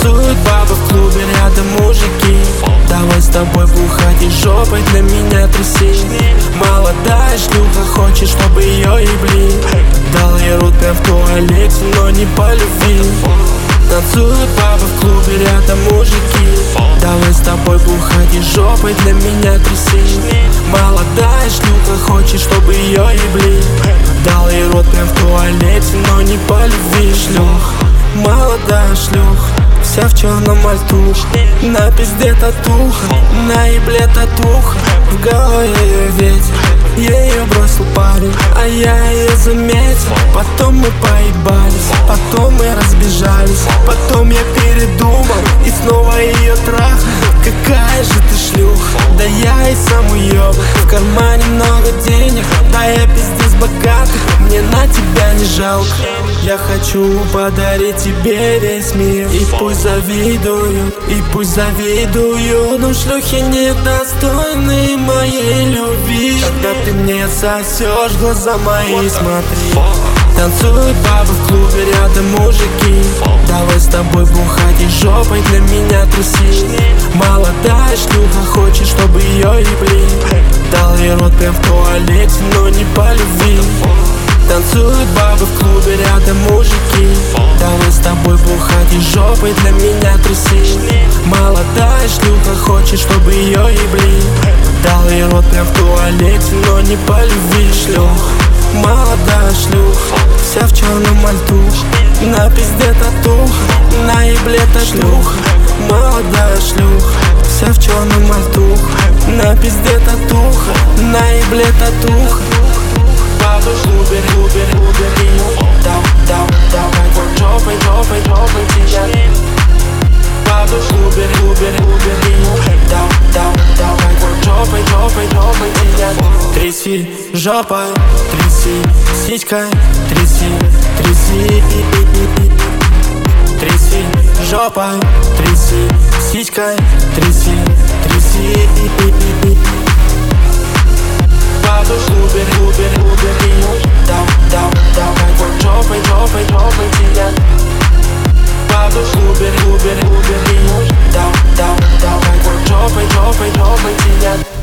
Танцуют бабы в клубе, рядом мужики. Давай с тобой бухать и жопой для меня тряси. Молодая шлюха, хочет, чтобы ее ебли. Дал ей рот прям в туалете, но не по любви. Танцуют бабы в клубе, рядом мужики. Давай с тобой бухать и жопой для меня тряси. Молодая шлюха, хочет, чтобы ее ебли. Дал ей рот прям в туалете, но не по любви. Молодая шлюха, вся в черном мальтух. На пизде татуха, на ебле татуха. В голове ее ветер, я ее бросил парень, а я ее заметил. Потом мы поебались, потом мы разбежались. Потом я передумал и снова ее трахал. Какая же ты шлюха, да я и сам уёбок. В кармане много денег, да я пиздец богатый. Мне на тебя не жалко. Я хочу подарить тебе весь мир. И пусть завидуют, и пусть завидуют, но шлюхи недостойны моей любви. Когда ты мне сосешь, глаза мои смотри. Танцуют бабы в клубе, рядом мужики. Давай с тобой бухать и жопой для меня тряси. Молодая шлюха, хочет, чтобы ее ебли. Дал ей рот прям в туалете, но не по любви. Танцуют бабы в клубе, рядом мужики. Давай с тобой бухать и жопой для меня тряси. Молодая шлюха, хочет, чтобы ее ебли. Дал ей рот прям в туалете, но не по любви. Молодая шлюха, вся в черном мальтух. На пизде татуха, на ебле татуха. Молодая шлюха, вся в черном мальтух. На пизде татуха, на ебле татуха. Бабы в клубе, давай жопой тебя. Бабы в клубе, давай жопой тебя. Тряси жопой, тряси сиськой, тряси. Тряси жопой, тряси сиськой, тряси. Бабы в клубе, давай жопой тебя. Бабы в клубе, давай жопой тебя.